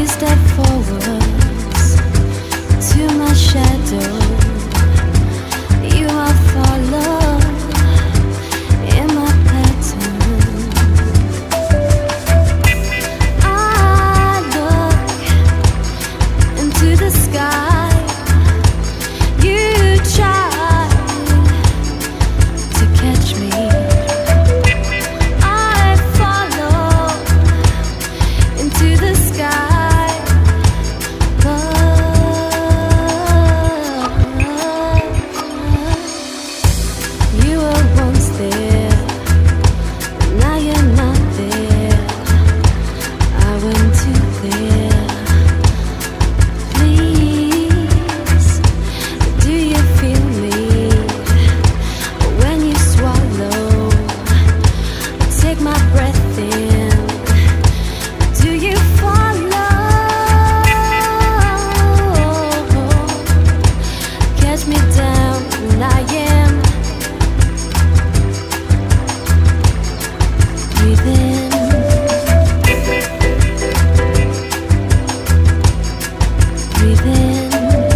step forwards to my shadow. You are follow in my pattern. I look into the sky. You try to catch me. I follow into the sky, but you were once there, now you're not there. I went to there. Please, do you feel me when you swallow? Take my breath in. Do you follow? Catch me down, and I am breathing. Breathing.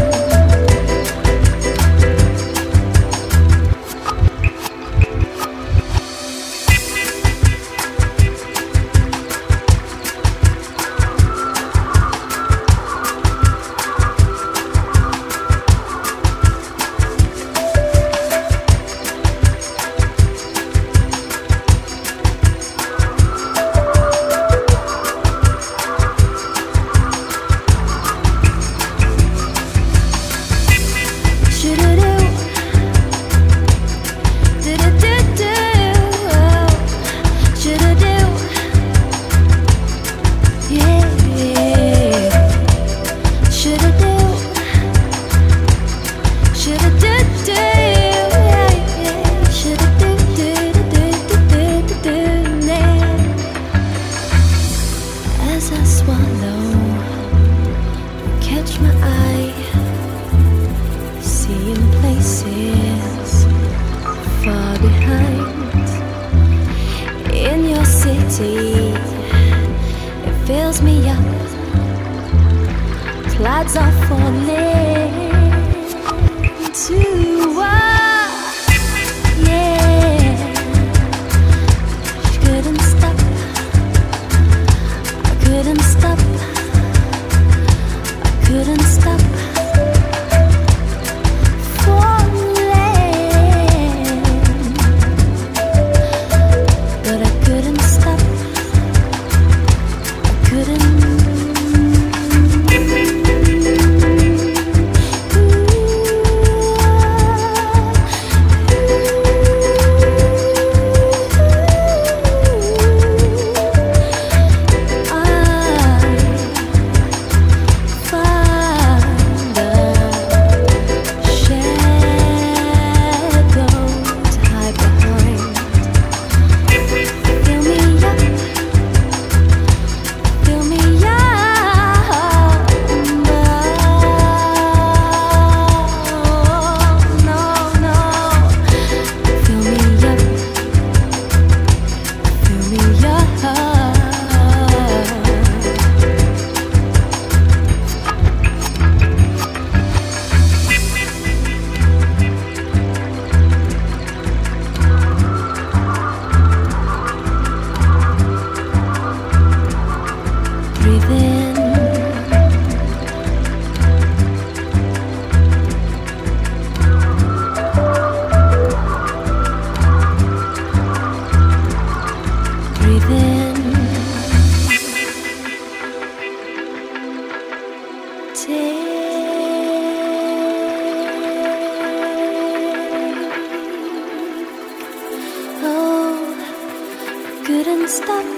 As I swallow, catch my eye, seeing places far behind. In your city, it fills me up. Clouds are falling to us. Yeah, she couldn't stop. I couldn't stop. I couldn't stop falling, but I couldn't stop. I couldn't. Couldn't stop.